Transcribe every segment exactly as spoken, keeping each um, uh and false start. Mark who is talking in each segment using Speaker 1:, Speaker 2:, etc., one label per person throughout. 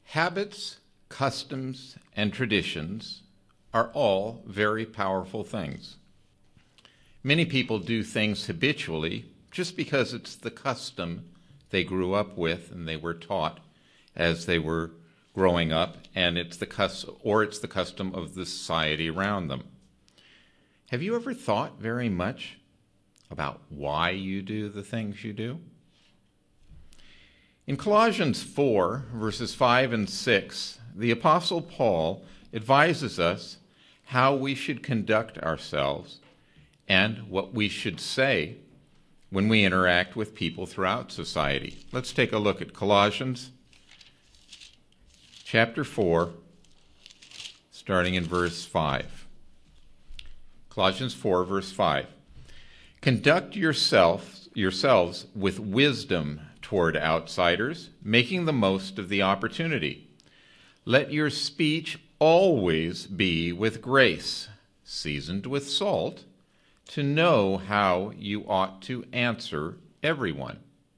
Speaker 1: Habits, customs, and traditions are all very powerful things. Many people do things habitually just because it's the custom they grew up with and they were taught as they were growing up, and it's the cus- or it's the custom of the society around them. Have you ever thought very much about why you do the things you do? In Colossians four, verses five and six, the Apostle Paul advises us how we should conduct ourselves and what we should say when we interact with people throughout society. Let's take a look at Colossians chapter four, starting in verse five. Colossians four, verse five. Conduct yourself, yourselves with wisdom toward outsiders, making the most of the opportunity. Let your speech always be with grace, seasoned with salt, to know how you ought to answer everyone.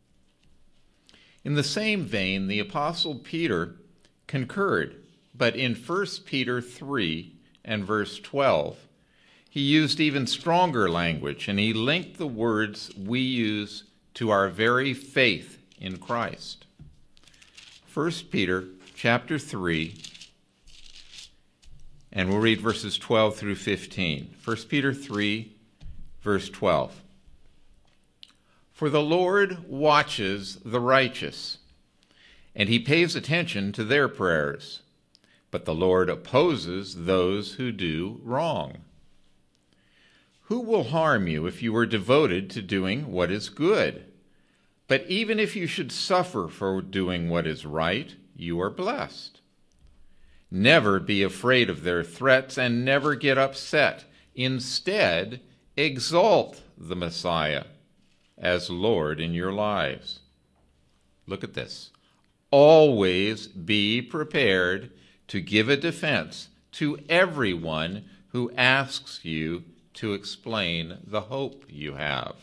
Speaker 1: In the same vein, the Apostle Peter concurred, but in First Peter three and verse twelve, he used even stronger language, and he linked the words we use to our very faith in Christ. First Peter chapter three, and we'll read verses twelve through fifteen. First Peter three, verse twelve. For the Lord watches the righteous, and he pays attention to their prayers, but the Lord opposes those who do wrong. Who will harm you if you are devoted to doing what is good? But even if you should suffer for doing what is right, you are blessed. Never be afraid of their threats and never get upset. Instead, exalt the Messiah as Lord in your lives. Look at this. Always be prepared to give a defense to everyone who asks you to explain the hope you have.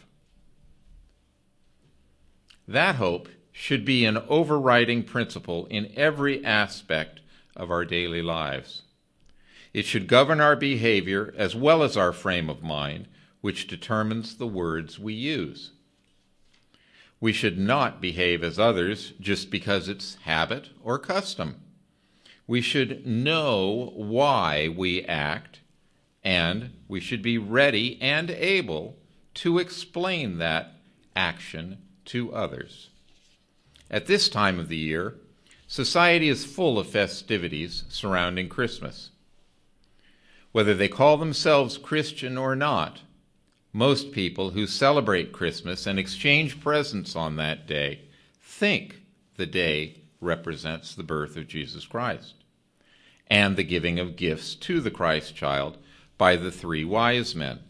Speaker 1: That hope should be an overriding principle in every aspect of our daily lives. It should govern our behavior as well as our frame of mind, which determines the words we use. We should not behave as others just because it's habit or custom. We should know why we act, and we should be ready and able to explain that action to others. At this time of the year, society is full of festivities surrounding Christmas. Whether they call themselves Christian or not, most people who celebrate Christmas and exchange presents on that day think the day represents the birth of Jesus Christ and the giving of gifts to the Christ child by the three wise men.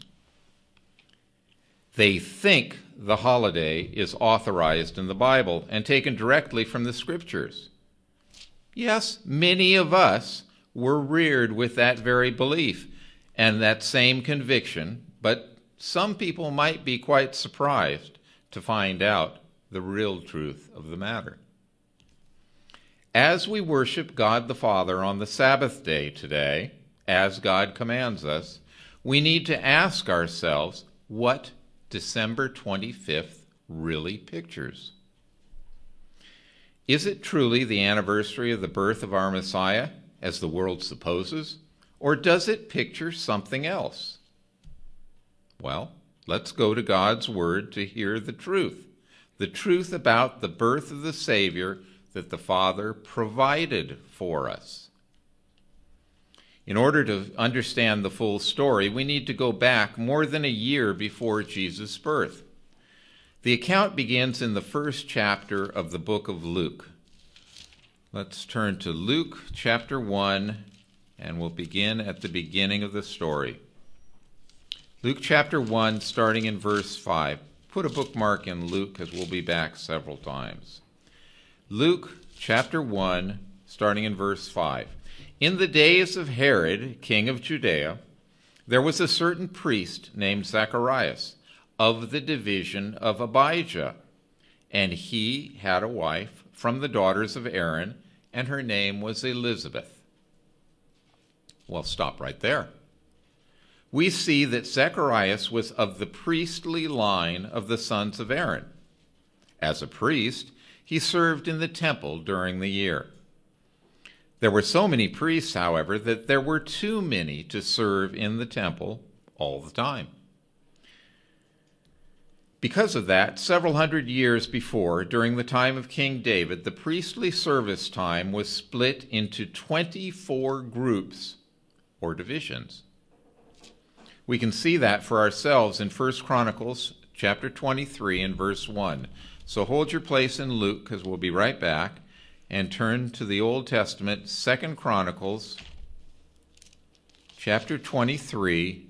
Speaker 1: They think the holiday is authorized in the Bible and taken directly from the Scriptures. Yes, many of us were reared with that very belief and that same conviction, but some people might be quite surprised to find out the real truth of the matter. As we worship God the Father on the Sabbath day today, as God commands us, we need to ask ourselves what December twenty-fifth really pictures. Is it truly the anniversary of the birth of our Messiah, as the world supposes, or does it picture something else? Well, let's go to God's Word to hear the truth, the truth about the birth of the Savior that the Father provided for us. In order to understand the full story, we need to go back more than a year before Jesus' birth. The account begins in the first chapter of the book of Luke. Let's turn to Luke chapter one, and we'll begin at the beginning of the story. Luke chapter one, starting in verse five. Put a bookmark in Luke, because we'll be back several times. Luke chapter one, starting in verse five. In the days of Herod, king of Judea, there was a certain priest named Zacharias, of the division of Abijah, and he had a wife from the daughters of Aaron, and her name was Elizabeth. Well, stop right there. We see that Zacharias was of the priestly line of the sons of Aaron. As a priest, he served in the temple during the year. There were so many priests, however, that there were too many to serve in the temple all the time. Because of that, several hundred years before, during the time of King David, the priestly service time was split into twenty-four groups or divisions. We can see that for ourselves in First Chronicles chapter twenty-three and verse one. So hold your place in Luke, because we'll be right back, and turn to the Old Testament, Second Chronicles chapter twenty-three,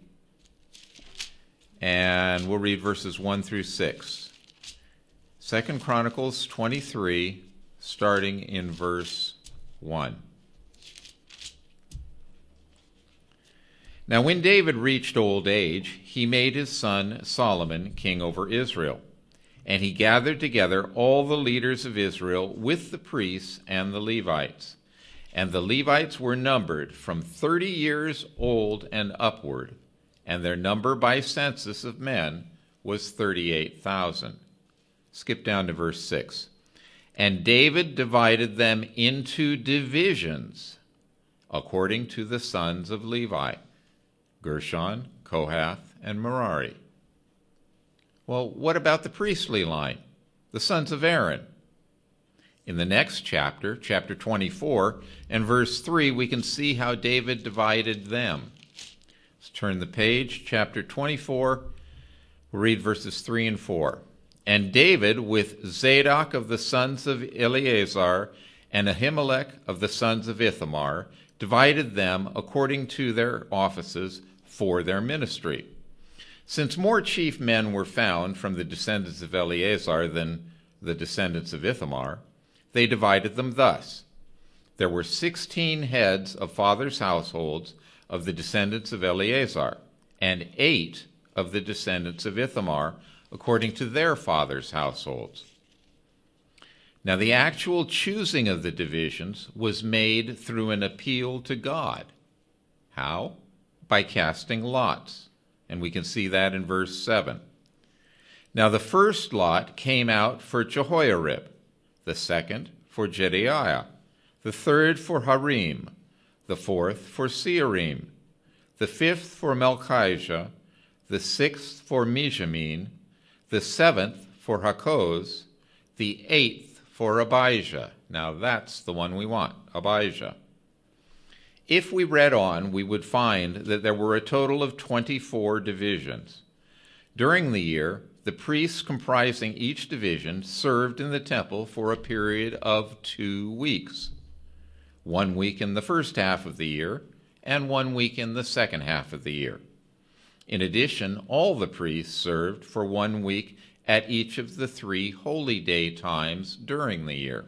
Speaker 1: and we'll read verses one through six. Second Chronicles twenty-three, starting in verse one. Now when David reached old age, he made his son Solomon king over Israel. And he gathered together all the leaders of Israel with the priests and the Levites. And the Levites were numbered from thirty years old and upward, and their number by census of men was thirty-eight thousand. Skip down to verse six. And David divided them into divisions according to the sons of Levi, Gershon, Kohath, and Merari. Well, what about the priestly line, the sons of Aaron? In the next chapter, chapter twenty-four, and verse three, we can see how David divided them. Let's turn the page, chapter twenty-four, we'll read verses three and four. And David, with Zadok of the sons of Eleazar and Ahimelech of the sons of Ithamar, divided them according to their offices for their ministry. Since more chief men were found from the descendants of Eleazar than the descendants of Ithamar, they divided them thus. There were sixteen heads of fathers' households of the descendants of Eleazar, and eight of the descendants of Ithamar, according to their fathers' households. Now the actual choosing of the divisions was made through an appeal to God. How? By casting lots. And we can see that in verse seven. Now the first lot came out for Jehoiarib, the second for Jedaiah, the third for Harim, the fourth for Searim, the fifth for Melchijah, the sixth for Mijamin, the seventh for Hakoz, the eighth for Abijah. Now that's the one we want, Abijah. If we read on, we would find that there were a total of twenty-four divisions. During the year, the priests comprising each division served in the temple for a period of two weeks. One week in the first half of the year, and one week in the second half of the year. In addition, all the priests served for one week at each of the three holy day times during the year.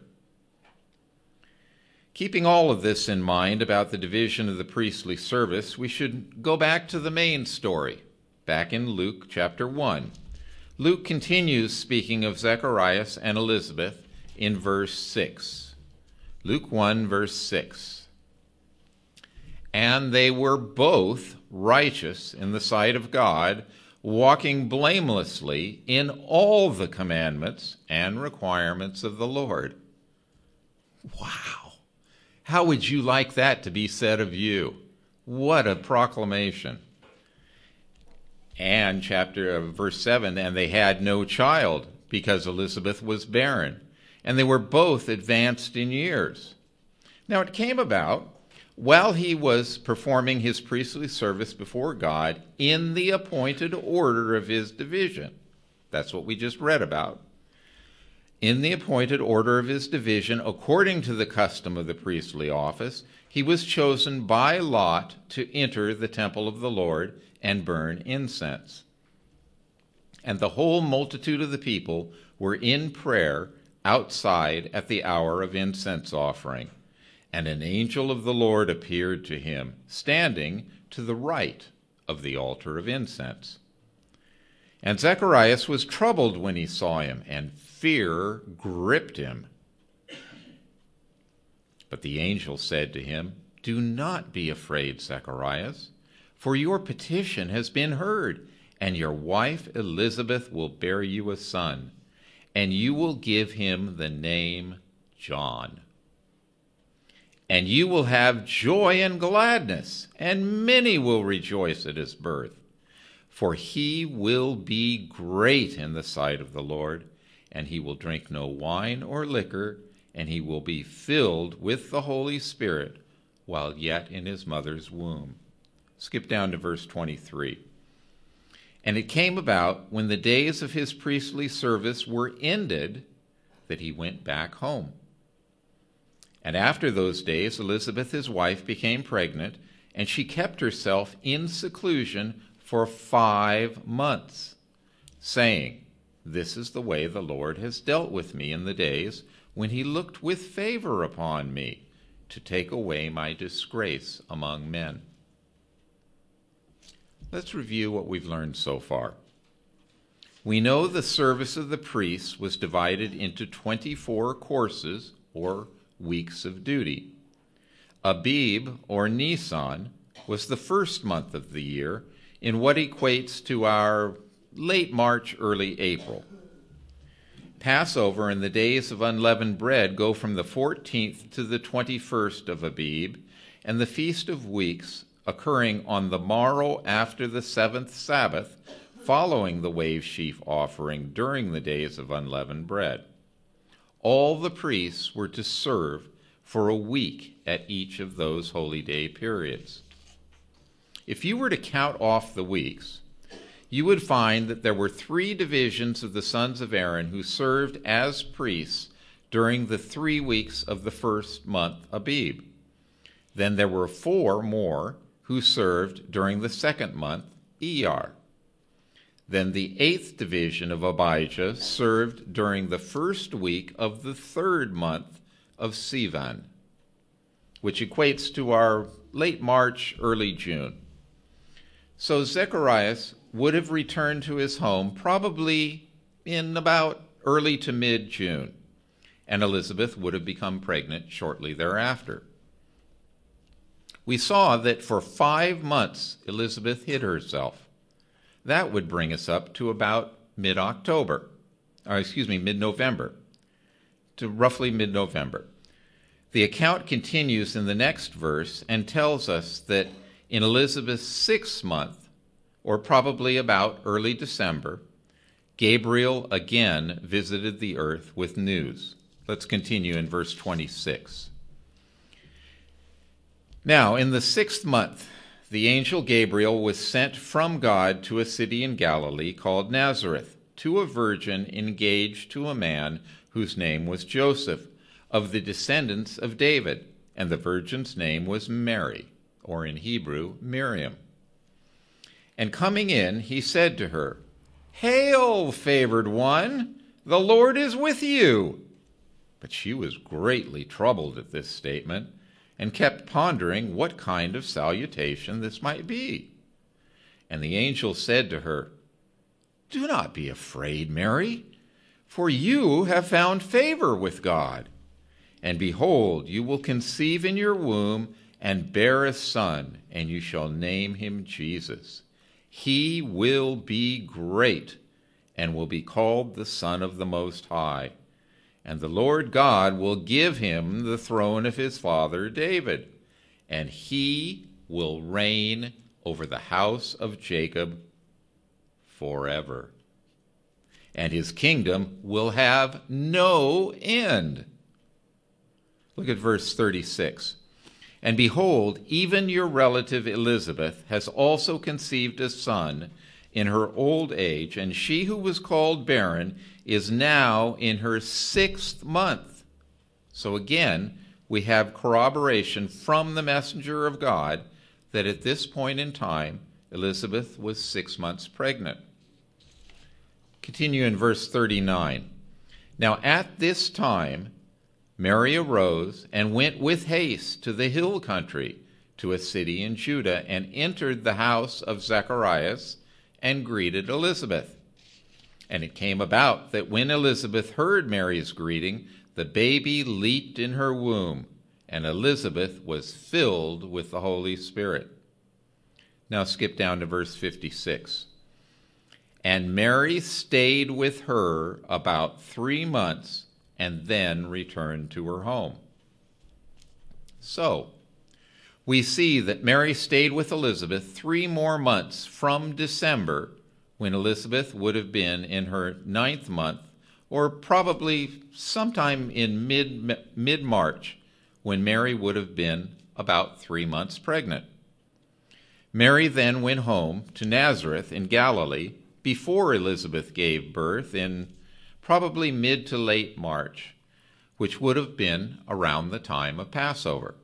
Speaker 1: Keeping all of this in mind about the division of the priestly service, we should go back to the main story, back in Luke chapter one. Luke continues speaking of Zacharias and Elizabeth in verse six. Luke one, verse six. And they were both righteous in the sight of God, walking blamelessly in all the commandments and requirements of the Lord. Wow. How would you like that to be said of you? What a proclamation. And chapter uh, verse seven, and they had no child because Elizabeth was barren, and they were both advanced in years. Now it came about while he was performing his priestly service before God in the appointed order of his division. That's what we just read about. In the appointed order of his division, according to the custom of the priestly office, he was chosen by lot to enter the temple of the Lord and burn incense. And the whole multitude of the people were in prayer outside at the hour of incense offering. And an angel of the Lord appeared to him, standing to the right of the altar of incense. And Zacharias was troubled when he saw him, and fear gripped him. But the angel said to him, "Do not be afraid, Zacharias, for your petition has been heard, and your wife Elizabeth will bear you a son, and you will give him the name John. And you will have joy and gladness, and many will rejoice at his birth. For he will be great in the sight of the Lord, and he will drink no wine or liquor, and he will be filled with the Holy Spirit while yet in his mother's womb." Skip down to verse twenty-three. "And it came about, when the days of his priestly service were ended, that he went back home. And after those days Elizabeth his wife became pregnant, and she kept herself in seclusion for five months, saying, 'This is the way the Lord has dealt with me in the days when he looked with favor upon me, to take away my disgrace among men.'" Let's review what we've learned so far. We know the service of the priests was divided into twenty-four courses, or weeks of duty. Abib, or Nisan, was the first month of the year, in what equates to our late March, early April. Passover and the days of unleavened bread go from the fourteenth to the twenty-first of Abib, and the Feast of Weeks occurring on the morrow after the seventh Sabbath, following the wave sheaf offering during the days of unleavened bread. All the priests were to serve for a week at each of those holy day periods. If you were to count off the weeks, you would find that there were three divisions of the sons of Aaron who served as priests during the three weeks of the first month, Abib. Then there were four more who served during the second month, Iyar. Then the eighth division of Abijah served during the first week of the third month of Sivan, which equates to our late March, early June. So Zacharias would have returned to his home probably in about early to mid-June, and Elizabeth would have become pregnant shortly thereafter. We saw that for five months Elizabeth hid herself. That would bring us up to about mid-October, or excuse me, mid-November, to roughly mid-November. The account continues in the next verse and tells us that in Elizabeth's sixth month, or probably about early December, Gabriel again visited the earth with news. Let's continue in verse twenty-six. "Now, in the sixth month, the angel Gabriel was sent from God to a city in Galilee called Nazareth, to a virgin engaged to a man whose name was Joseph, of the descendants of David, and the virgin's name was Mary, or in Hebrew, Miriam. And coming in, he said to her, 'Hail, favored one, the Lord is with you.' But she was greatly troubled at this statement, and kept pondering what kind of salutation this might be. And the angel said to her, 'Do not be afraid, Mary, for you have found favor with God. And behold, you will conceive in your womb and bear a son, and you shall name him Jesus. He will be great and will be called the Son of the Most High. And the Lord God will give him the throne of his father David, and he will reign over the house of Jacob forever. And his kingdom will have no end.'" Look at verse thirty-six. "And behold, even your relative Elizabeth has also conceived a son in her old age, and she who was called barren is now in her sixth month." So again, we have corroboration from the messenger of God that at this point in time, Elizabeth was six months pregnant. Continue in verse thirty-nine. "Now at this time, Mary arose and went with haste to the hill country, to a city in Judah, and entered the house of Zacharias and greeted Elizabeth. And it came about that when Elizabeth heard Mary's greeting, the baby leaped in her womb, and Elizabeth was filled with the Holy Spirit. Now skip down to verse fifty-six. And Mary stayed with her about three months and then returned to her home. So, we see that Mary stayed with Elizabeth three more months from December, when Elizabeth would have been in her ninth month, or probably sometime in mid, mid-March, when Mary would have been about three months pregnant. Mary then went home to Nazareth in Galilee before Elizabeth gave birth in probably mid to late March, which would have been around the time of Passover.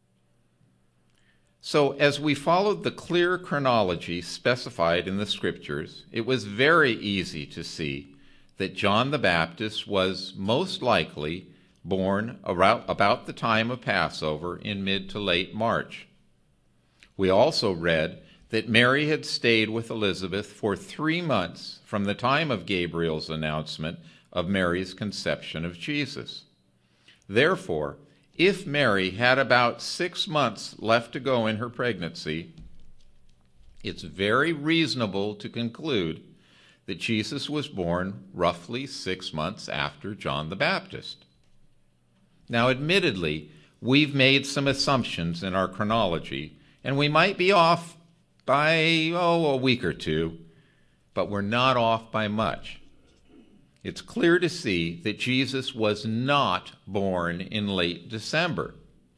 Speaker 1: So as we followed the clear chronology specified in the Scriptures, it was very easy to see that John the Baptist was most likely born about the time of Passover in mid to late March. We also read that Mary had stayed with Elizabeth for three months from the time of Gabriel's announcement of Mary's conception of Jesus. Therefore, if Mary had about six months left to go in her pregnancy, it's very reasonable to conclude that Jesus was born roughly six months after John the Baptist. Now, admittedly, we've made some assumptions in our chronology, and we might be off by, oh, a week or two, but we're not off by much. It's clear to see that Jesus was not born in late December.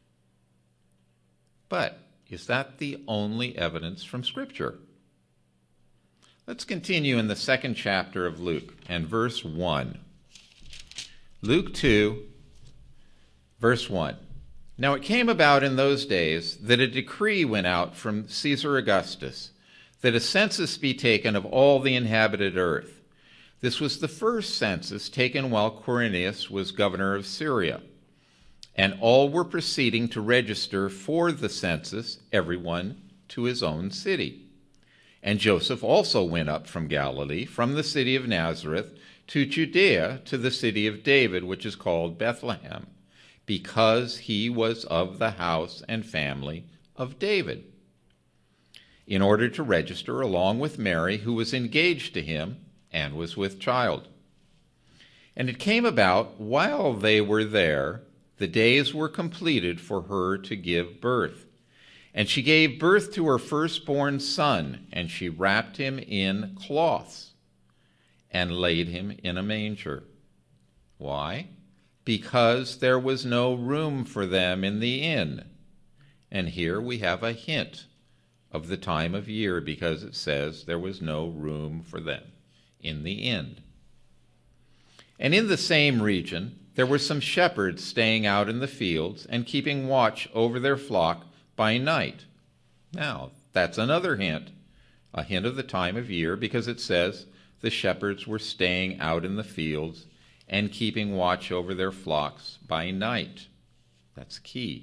Speaker 1: But is that the only evidence from Scripture? Let's continue in the second chapter of Luke and verse one. Luke two, verse one. Now it came about in those days that a decree went out from Caesar Augustus that a census be taken of all the inhabited earth. This was the first census taken while Quirinius was governor of Syria, and all were proceeding to register for the census, everyone to his own city. And Joseph also went up from Galilee, from the city of Nazareth, to Judea, to the city of David, which is called Bethlehem, because he was of the house and family of David, in order to register along with Mary, who was engaged to him and was with child. And it came about, while they were there, the days were completed for her to give birth. And she gave birth to her firstborn son, and she wrapped him in cloths and laid him in a manger. Why? Because there was no room for them in the inn. And here we have a hint of the time of year, because it says there was no room for them in the inn. And in the same region, there were some shepherds staying out in the fields and keeping watch over their flock by night. Now, that's another hint, a hint of the time of year, because it says the shepherds were staying out in the fields and keeping watch over their flocks by night. That's key.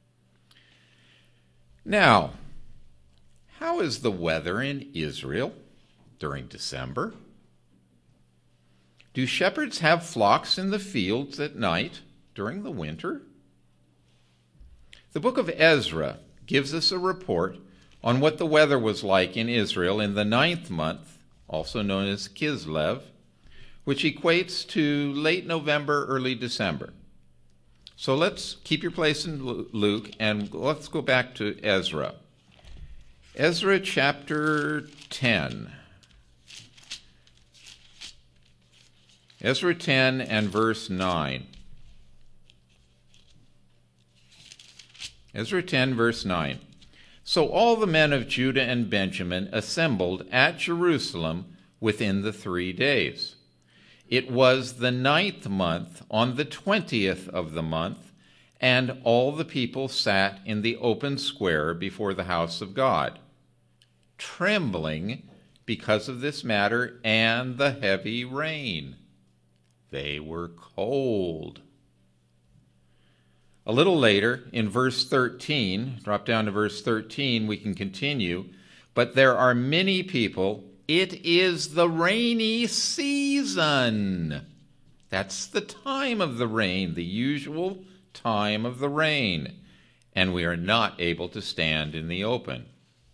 Speaker 1: Now, how is the weather in Israel during December? Do shepherds have flocks in the fields at night during the winter? The book of Ezra gives us a report on what the weather was like in Israel in the ninth month, also known as Kislev, which equates to late November, early December. So let's keep your place in Luke, and let's go back to Ezra. Ezra chapter ten. Ezra ten and verse nine. Ezra ten, verse nine. So all the men of Judah and Benjamin assembled at Jerusalem within the three days. It was the ninth month, on the twentieth of the month, and all the people sat in the open square before the house of God, trembling because of this matter and the heavy rain. They were cold. A little later, in verse thirteen, drop down to verse thirteen, we can continue. But there are many people. It is the rainy season. That's the time of the rain, the usual time of the rain, and we are not able to stand in the open.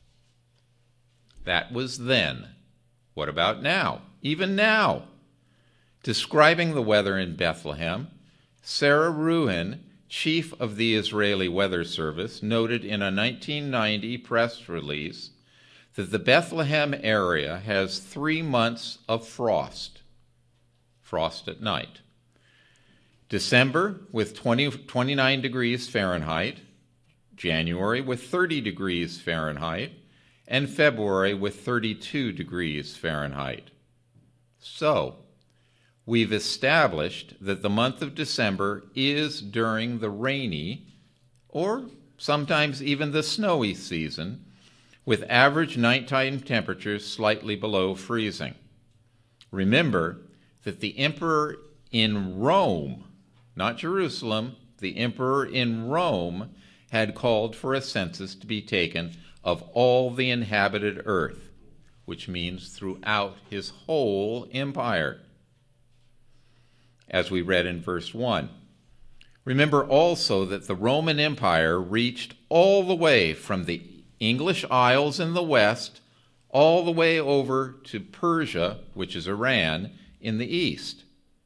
Speaker 1: That was then. What about now? Even now. Describing the weather in Bethlehem, Sarah Ruhin, chief of the Israeli Weather Service, noted in a nineteen ninety press release that the Bethlehem area has three months of frost, frost at night. December with twenty, twenty-nine degrees Fahrenheit, January with thirty degrees Fahrenheit, and February with thirty-two degrees Fahrenheit. So, we've established that the month of December is during the rainy, or sometimes even the snowy season, with average nighttime temperatures slightly below freezing. Remember that the emperor in Rome, not Jerusalem, the emperor in Rome had called for a census to be taken of all the inhabited earth, which means throughout his whole empire, as we read in verse one. Remember also that the Roman Empire reached all the way from the English Isles in the west all the way over to Persia, which is Iran, in the east.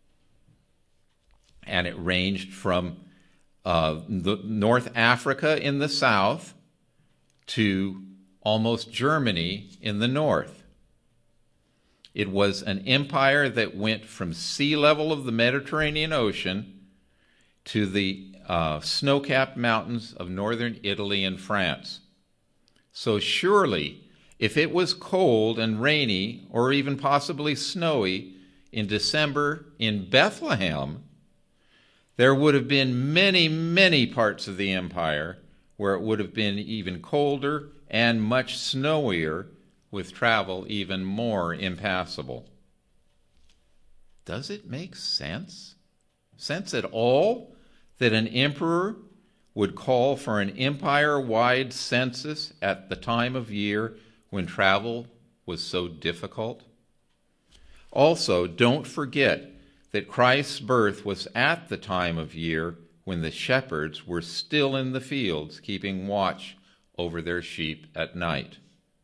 Speaker 1: And it ranged from uh, the North Africa in the south to almost Germany in the north. It was an empire that went from sea level of the Mediterranean Ocean to the uh, snow-capped mountains of northern Italy and France. So surely, if it was cold and rainy, or even possibly snowy, in December in Bethlehem, there would have been many, many parts of the empire where it would have been even colder and much snowier, with travel even more impassable. Does it make sense? Sense at all that an emperor would call for an empire-wide census at the time of year when travel was so difficult? Also, don't forget that Christ's birth was at the time of year when the shepherds were still in the fields keeping watch over their sheep at night.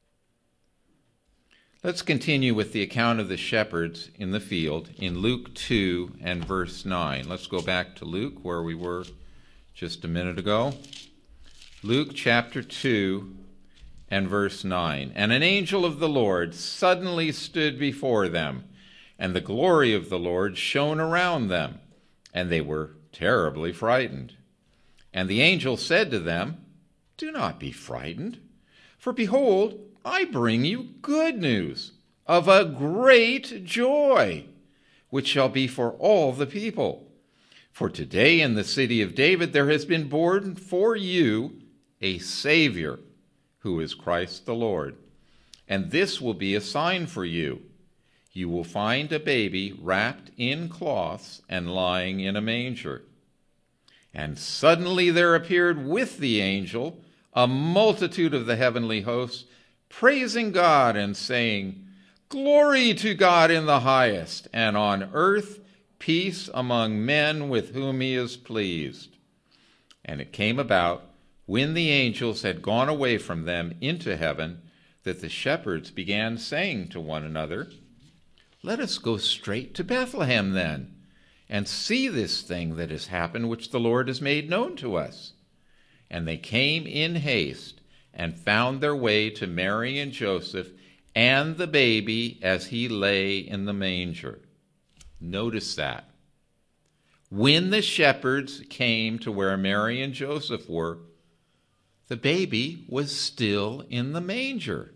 Speaker 1: Let's continue with the account of the shepherds in the field in Luke two and verse nine. Let's go back to Luke where we were just a minute ago. Luke chapter two and verse nine. And an angel of the Lord suddenly stood before them, and the glory of the Lord shone around them, and they were terribly frightened. And the angel said to them, "Do not be frightened, for behold, I bring you good news of a great joy, which shall be for all the people. For today in the city of David there has been born for you a Savior, who is Christ the Lord. And this will be a sign for you. You will find a baby wrapped in cloths and lying in a manger." And suddenly there appeared with the angel a multitude of the heavenly hosts, praising God and saying, "Glory to God in the highest, and on earth peace among men with whom he is pleased." And it came about, when the angels had gone away from them into heaven, that the shepherds began saying to one another, "Let us go straight to Bethlehem then, and see this thing that has happened, which the Lord has made known to us." And they came in haste, and found their way to Mary and Joseph and the baby as he lay in the manger. Notice that. When the shepherds came to where Mary and Joseph were, the baby was still in the manger.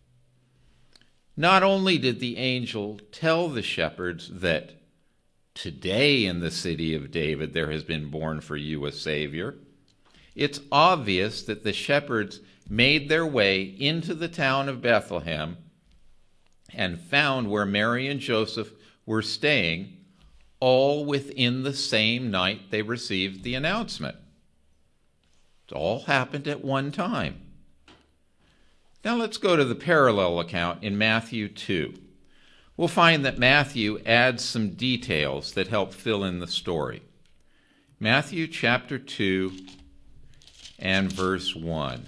Speaker 1: Not only did the angel tell the shepherds that today in the city of David there has been born for you a Savior, it's obvious that the shepherds made their way into the town of Bethlehem and found where Mary and Joseph were staying, all within the same night they received the announcement. It all happened at one time. Now let's go to the parallel account in Matthew two. We'll find that Matthew adds some details that help fill in the story. Matthew chapter two and verse one.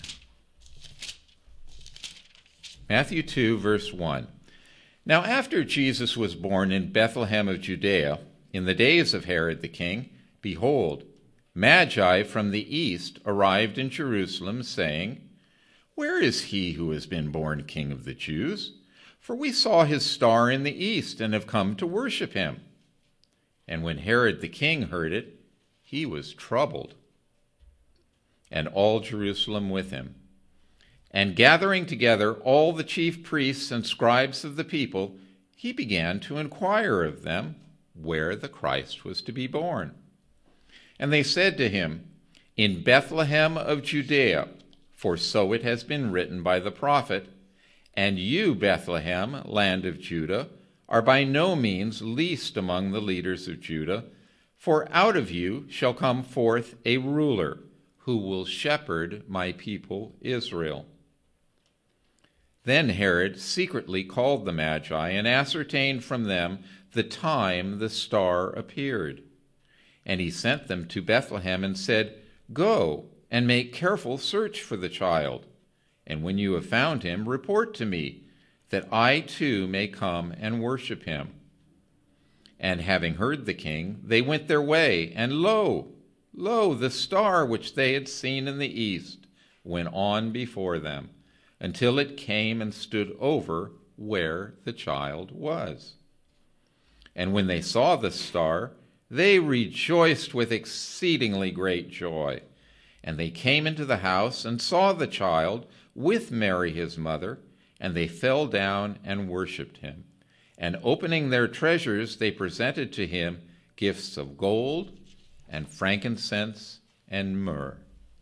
Speaker 1: Matthew two, verse one. Now after Jesus was born in Bethlehem of Judea, in the days of Herod the king, behold, Magi from the east arrived in Jerusalem, saying, Where is he who has been born King of the Jews? For we saw his star in the east and have come to worship him. And when Herod the king heard it, he was troubled, and all Jerusalem with him. And gathering together all the chief priests and scribes of the people, he began to inquire of them where the Christ was to be born. And they said to him, In Bethlehem of Judea, for so it has been written by the prophet, And you, Bethlehem, land of Judah, are by no means least among the leaders of Judah, for out of you shall come forth a ruler who will shepherd my people Israel. Then Herod secretly called the Magi and ascertained from them the time the star appeared. And he sent them to Bethlehem and said, Go and make careful search for the child, and when you have found him, report to me, that I too may come and worship him. And having heard the king, they went their way, and lo, lo, the star which they had seen in the east went on before them, until it came and stood over where the child was. And when they saw the star, they rejoiced with exceedingly great joy. And they came into the house and saw the child with Mary his mother, and they fell down and worshipped him. And opening their treasures, they presented to him gifts of gold and frankincense and myrrh.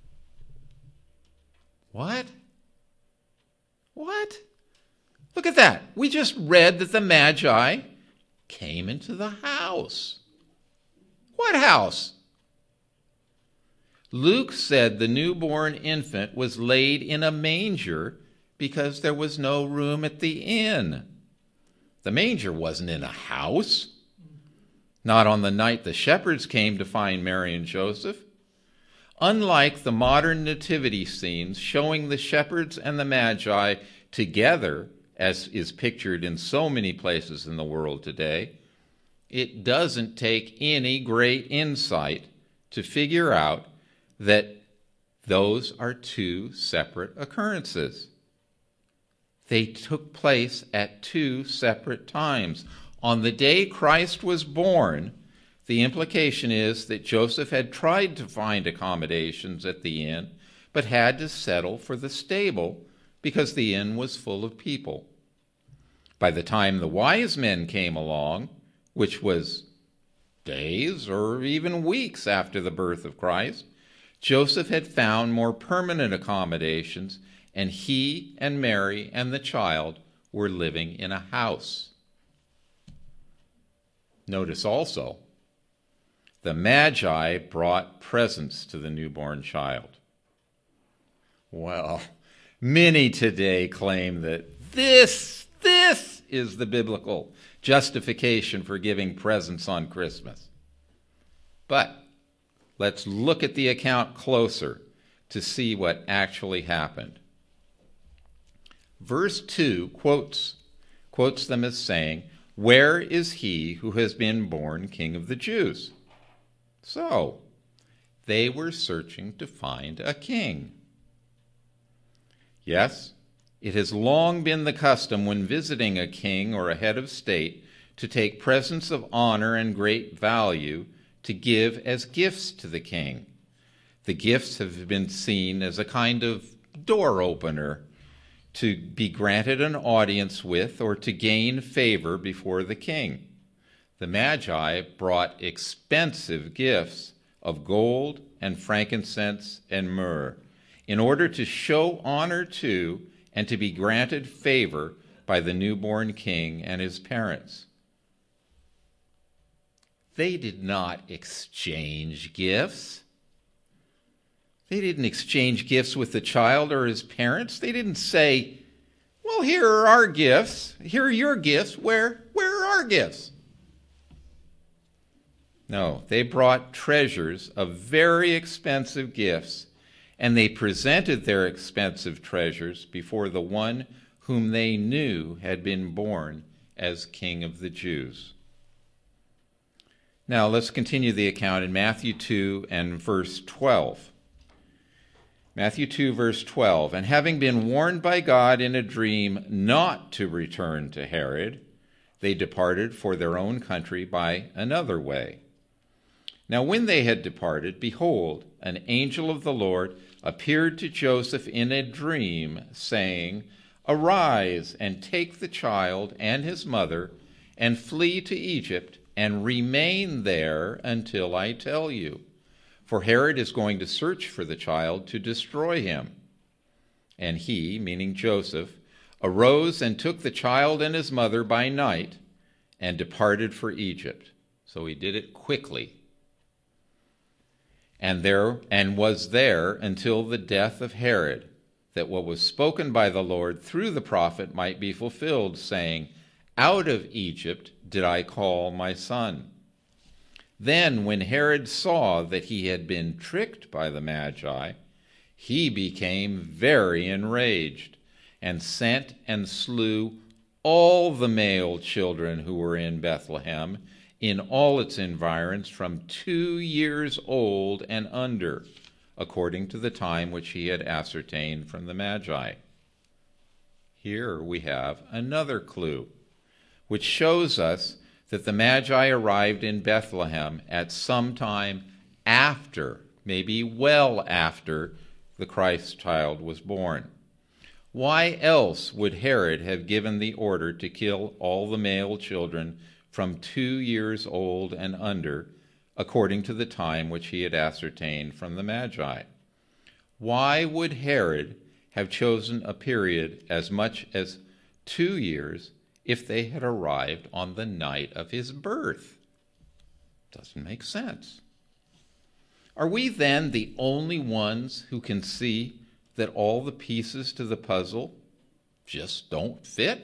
Speaker 1: What? What? Look at that. We just read that the Magi came into the house. What house? Luke said the newborn infant was laid in a manger because there was no room at the inn. The manger wasn't in a house. Not on the night the shepherds came to find Mary and Joseph. Unlike the modern nativity scenes showing the shepherds and the Magi together, as is pictured in so many places in the world today, it doesn't take any great insight to figure out that those are two separate occurrences. They took place at two separate times. On the day Christ was born, the implication is that Joseph had tried to find accommodations at the inn, but had to settle for the stable because the inn was full of people. By the time the wise men came along, which was days or even weeks after the birth of Christ, Joseph had found more permanent accommodations, and he and Mary and the child were living in a house. Notice also, the Magi brought presents to the newborn child. Well, many today claim that this, this is the biblical justification for giving presents on Christmas. But let's look at the account closer to see what actually happened. Verse two quotes, quotes them as saying, Where is he who has been born King of the Jews? So, they were searching to find a king. Yes, it has long been the custom when visiting a king or a head of state to take presents of honor and great value to give as gifts to the king. The gifts have been seen as a kind of door opener to be granted an audience with or to gain favor before the king. The Magi brought expensive gifts of gold and frankincense and myrrh in order to show honor to and to be granted favor by the newborn king and his parents. They did not exchange gifts. They didn't exchange gifts with the child or his parents. They didn't say, well, here are our gifts. Here are your gifts. Where, where are our gifts? No, they brought treasures of very expensive gifts, and they presented their expensive treasures before the one whom they knew had been born as King of the Jews. Now let's continue the account in Matthew two and verse twelve. Matthew two, verse twelve, and having been warned by God in a dream not to return to Herod, they departed for their own country by another way. Now when they had departed, behold, an angel of the Lord appeared to Joseph in a dream, saying, Arise and take the child and his mother and flee to Egypt and remain there until I tell you. For Herod is going to search for the child to destroy him. And he, meaning Joseph, arose and took the child and his mother by night and departed for Egypt. So he did it quickly. And there and was there until the death of Herod, that what was spoken by the Lord through the prophet might be fulfilled, saying, Out of Egypt did I call my son. Then when Herod saw that he had been tricked by the Magi, he became very enraged, and sent and slew all the male children who were in Bethlehem, in all its environs, from two years old and under, according to the time which he had ascertained from the Magi. Here we have another clue, which shows us that the Magi arrived in Bethlehem at some time after, maybe well after, the Christ child was born. Why else would Herod have given the order to kill all the male children from two years old and under, according to the time which he had ascertained from the Magi? Why would Herod have chosen a period as much as two years if they had arrived on the night of his birth? Doesn't make sense. Are we then the only ones who can see that all the pieces to the puzzle just don't fit?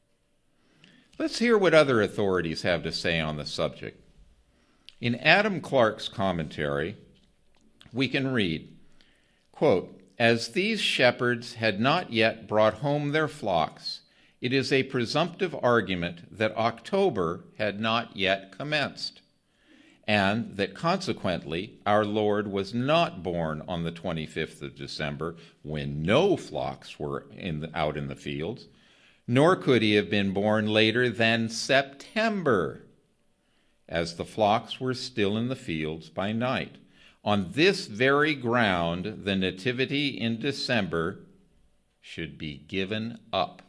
Speaker 1: Let's hear what other authorities have to say on the subject. In Adam Clarke's commentary, we can read, quote, As these shepherds had not yet brought home their flocks, it is a presumptive argument that October had not yet commenced, and that consequently our Lord was not born on the twenty-fifth of December, when no flocks were in the, out in the fields, nor could he have been born later than September, as the flocks were still in the fields by night. On this very ground, the nativity in December should be given up.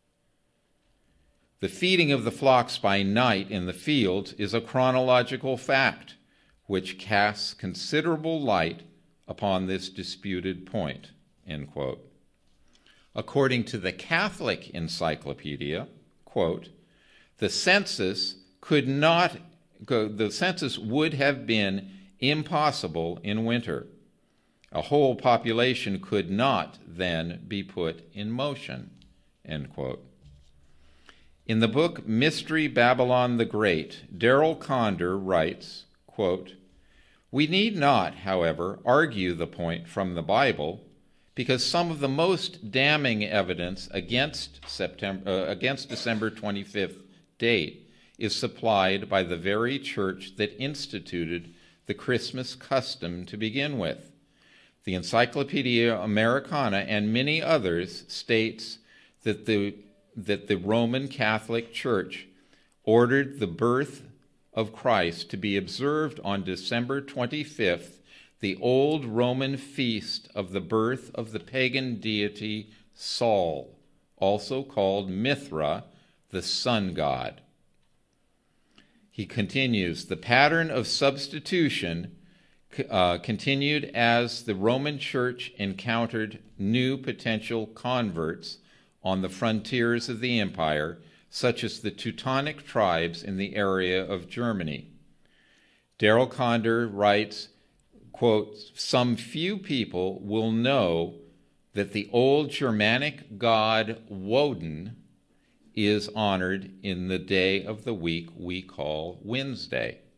Speaker 1: The feeding of the flocks by night in the fields is a chronological fact, which casts considerable light upon this disputed point, end quote. According to the Catholic Encyclopedia, quote, the census could not, the census would have been impossible in winter. A whole population could not then be put in motion, end quote. In the book Mystery Babylon the Great, Darrell Conder writes, quote, We need not, however, argue the point from the Bible, because some of the most damning evidence against September, uh, against December twenty-fifth date is supplied by the very church that instituted the Christmas custom to begin with. The Encyclopedia Americana and many others states that the that the Roman Catholic Church ordered the birth of Christ to be observed on December twenty-fifth, the old Roman feast of the birth of the pagan deity Sol, also called Mithra, the sun god. He continues, the pattern of substitution uh, continued as the Roman Church encountered new potential converts on the frontiers of the empire, such as the Teutonic tribes in the area of Germany. Darrell Conder writes, quote, some few people will know that the old Germanic god Woden is honored in the day of the week we call Wednesday.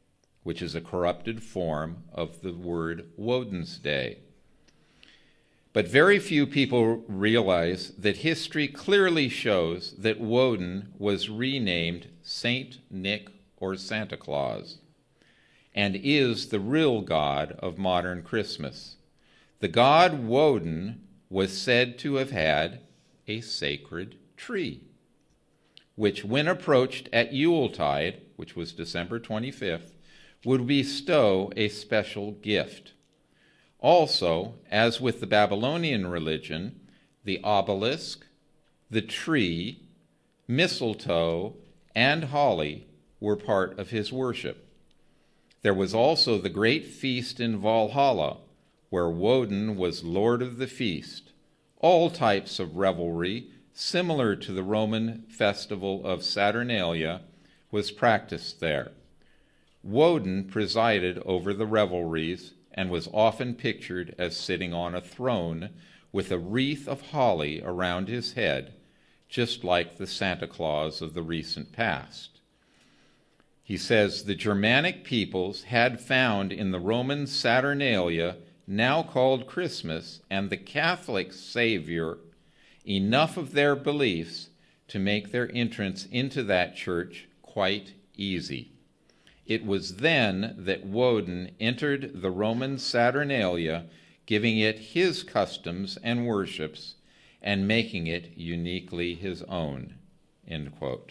Speaker 1: which is a corrupted form of the word Woden's Day. But very few people realize that history clearly shows that Woden was renamed Saint Nick or Santa Claus, and is the real god of modern Christmas. The god Woden was said to have had a sacred tree, which when approached at Yuletide, which was December twenty-fifth, would bestow a special gift. Also, as with the Babylonian religion, the obelisk, the tree, mistletoe, and holly were part of his worship. There was also the great feast in Valhalla, where Woden was lord of the feast. All types of revelry, similar to the Roman festival of Saturnalia, was practiced there. Woden presided over the revelries and was often pictured as sitting on a throne with a wreath of holly around his head, just like the Santa Claus of the recent past. He says the Germanic peoples had found in the Roman Saturnalia, now called Christmas, and the Catholic Savior enough of their beliefs to make their entrance into that church quite easy. It was then that Woden entered the Roman Saturnalia, giving it his customs and worships and making it uniquely his own." End quote.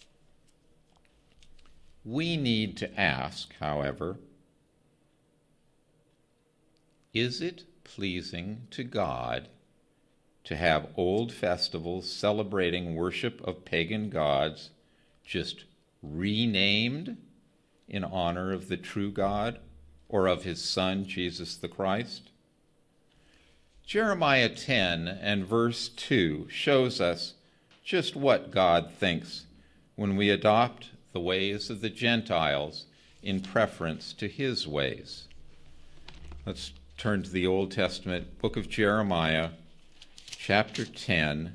Speaker 1: We need to ask, however, is it pleasing to God to have old festivals celebrating worship of pagan gods just renamed in honor of the true God or of his Son, Jesus the Christ? Jeremiah ten and verse two shows us just what God thinks when we adopt the ways of the Gentiles in preference to his ways. Let's turn to the Old Testament book of Jeremiah, chapter ten,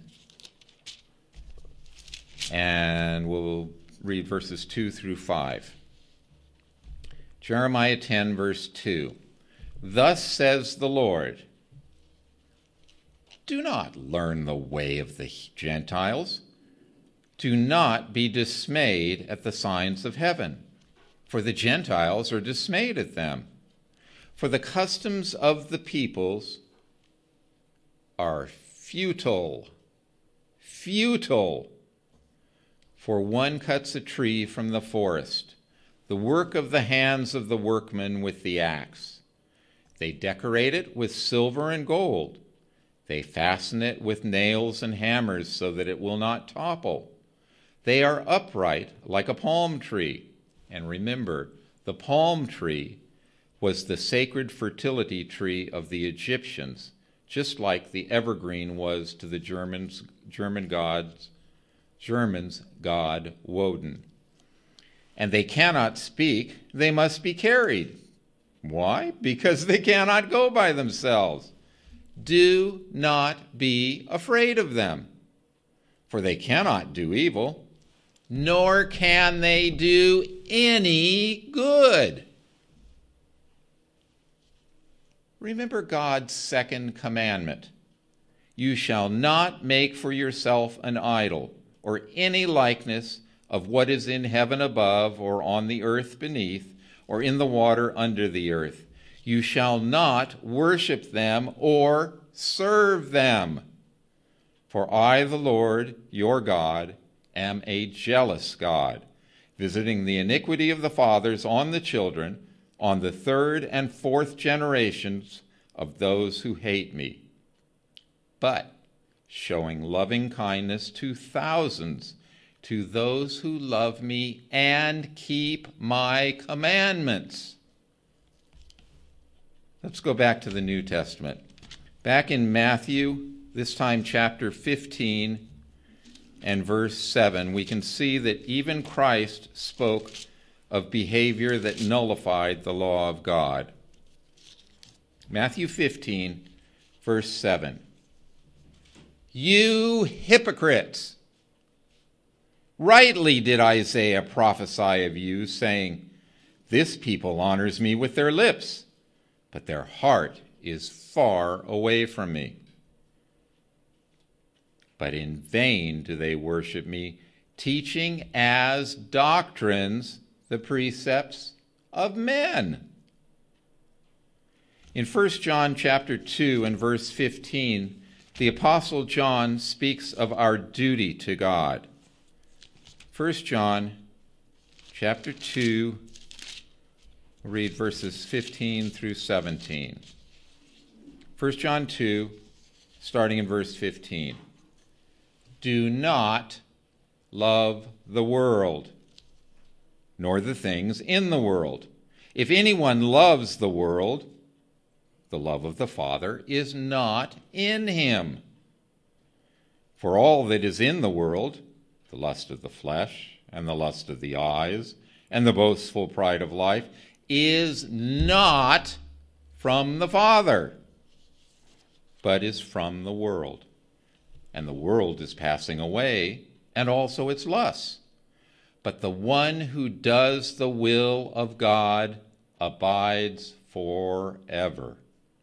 Speaker 1: and we'll read verses two through five. Jeremiah ten, verse two. "Thus says the Lord, do not learn the way of the Gentiles. Do not be dismayed at the signs of heaven, for the Gentiles are dismayed at them. For the customs of the peoples are futile, futile. For one cuts a tree from the forest, the work of the hands of the workmen with the axe. They decorate it with silver and gold. They fasten it with nails and hammers so that it will not topple. They are upright like a palm tree." And remember, the palm tree was the sacred fertility tree of the Egyptians, just like the evergreen was to the Germans, German gods, Germans' god Woden. "And they cannot speak, they must be carried." Why? Because they cannot go by themselves. "Do not be afraid of them, for they cannot do evil, nor can they do any good." Remember God's second commandment. "You shall not make for yourself an idol, or any likeness of what is in heaven above, or on the earth beneath, or in the water under the earth. You shall not worship them or serve them. For I, the Lord, your God, am a jealous God, visiting the iniquity of the fathers on the children, on the third and fourth generations of those who hate me, but showing loving kindness to thousands, to those who love me and keep my commandments." Let's go back to the New Testament. Back in Matthew, this time chapter fifteen and verse seven, we can see that even Christ spoke of behavior that nullified the law of God. Matthew fifteen, verse seven. "You hypocrites! Rightly did Isaiah prophesy of you, saying, This people honors me with their lips, but their heart is far away from me. But in vain do they worship me, teaching as doctrines the precepts of men. In First John chapter two and verse fifteen, the Apostle John speaks of our duty to God. First John chapter two, we'll read verses fifteen through seventeen. First John two, starting in verse fifteen. Do not love the world, nor the things in the world. If anyone loves the world, the love of the Father is not in him. For all that is in the world, the lust of the flesh, and the lust of the eyes, and the boastful pride of life, is not from the Father, but is from the world. And the world is passing away, and also its lusts. But the one who does the will of God abides forever.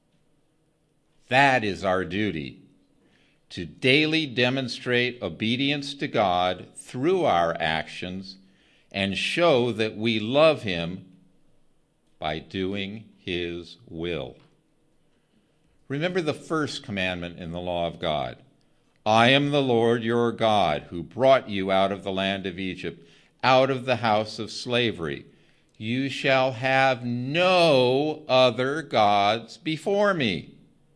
Speaker 1: That is our duty, to daily demonstrate obedience to God through our actions and show that we love him by doing his will. Remember the first commandment in the law of God. I am the Lord your God, who brought you out of the land of Egypt, out of the house of slavery. You shall have no other gods before me.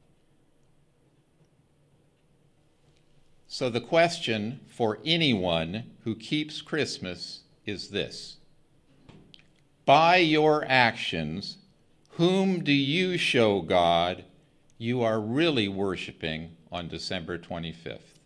Speaker 1: So the question for anyone who keeps Christmas is this: by your actions, whom do you show God you are really worshiping on December twenty-fifth?